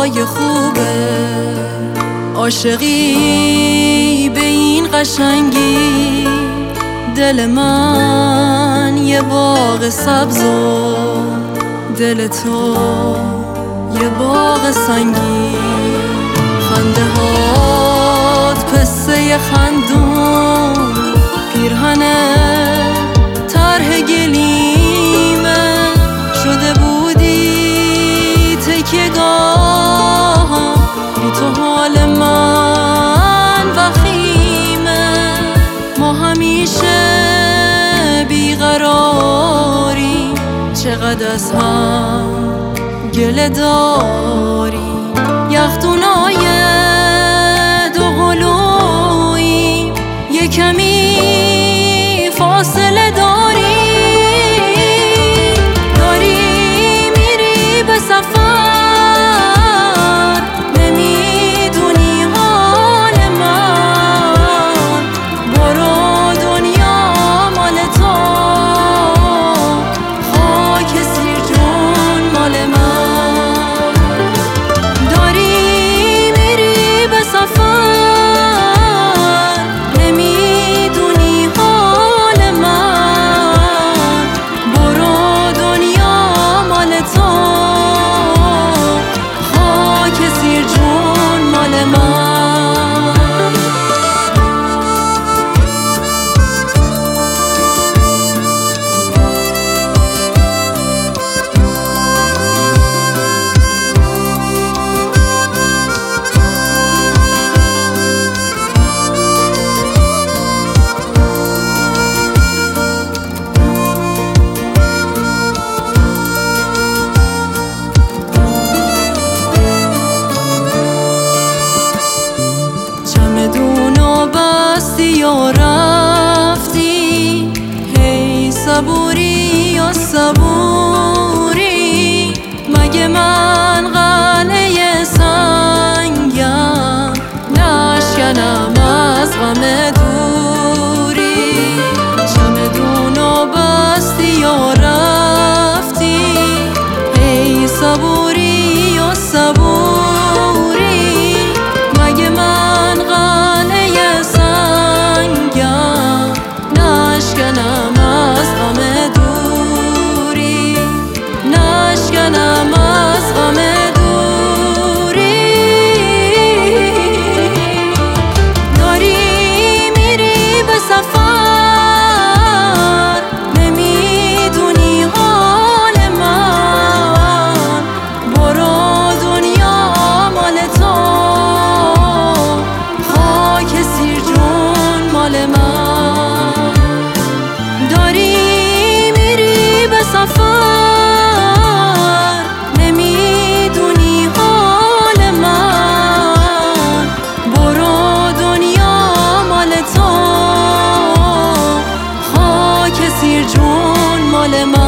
هوای خوبه، عاشقی به این قشنگی. دل من یه باغ سبز و دل تو یه باغ سنگی. خنده هات پسته خندون، پیرهن طرح گلیمه. شده بودی تکیه گاهم، بی تو حال من وخیمه. ما همیشه بیقراری، چقدر از هم گله داری. یخدونای دو قلوییم، یه کمی فاصله داری. میری به سفر، نمیدونی حال من. برو دنیا مال تو، خاک سیر جون مال من. داری میری به سفر، نمیدونی حال من. برو دنیا مال تو، خاک سیر جون مال من. چمدونو بستی و رفتی، هی صبوری یا صبوری. مگه من قلعه سنگم، نشکنم از غم دوری. چمدونو بستی و رفتی، هی صبوری یا صبوری. مگه من قلعه سنگم، نشکنم از غم دوری. نشکنم از غم دوری. داری میری به سفر، نمیدونی حال من. برو دنیا مال تو، خاک سیر جون مال من. داری میری به سفر، نمیدونی حال من. برو دنیا مال تو، خاک سیر جون مال من.